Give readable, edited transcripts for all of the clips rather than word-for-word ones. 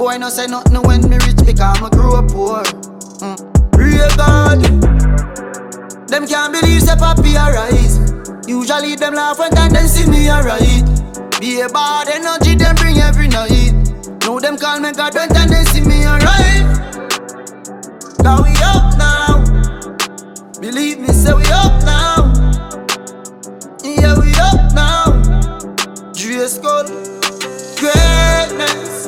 boy no say nothing when me rich because I grew up poor. Real God, them can't believe say papi arise. Usually them laugh when they see me alright. Be a bad energy them bring every night. Now them call me God when they see me arrive. Now we up now. Believe me, say we up now. Yeah, we up now. Dre Skull. Greatness.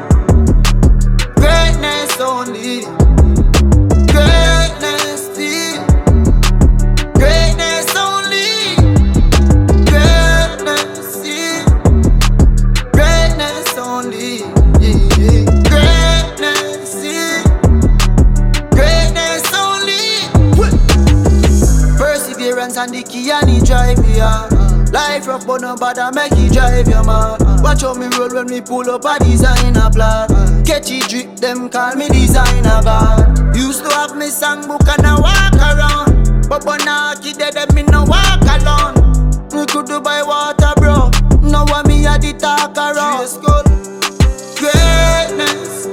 Greatness only. Greatness still. Greatness only. Greatness still. Greatness only. Yeah. Greatness still. Greatness only. Perseverance and the key and he drive me out. Life rough but no bother make you drive your mouth. Watch how me roll when me pull up a designer block. Catchy drip, them call me designer god. Used to have me songbook and I walk around. But now kid dead me no walk alone. Me could do buy water bro. Now want me a the talk around. Dre Skull. Greatness.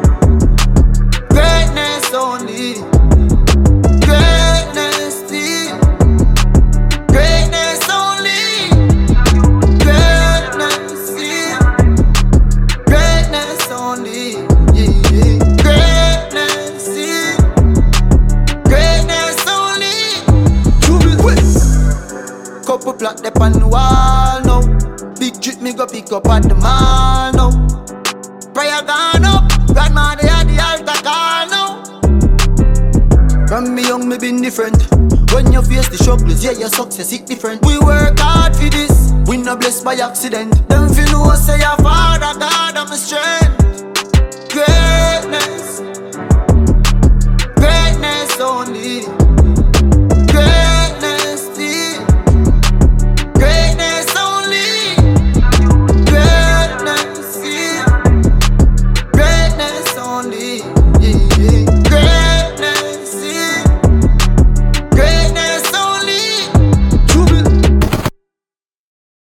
Greatness only. Greatness still. Greatness only. Greatness still. Greatness only. Yeah. Greatness still. Greatness only. Couple plot up on the wall now. Big drip me go pick up at the mall now. Prayer gone up. Grandma they had the altar call now. From me young me been different. When you face the struggles, yeah, your success it different. We work hard for this, we not blessed by accident. Them feel know say your father God I'm a strength.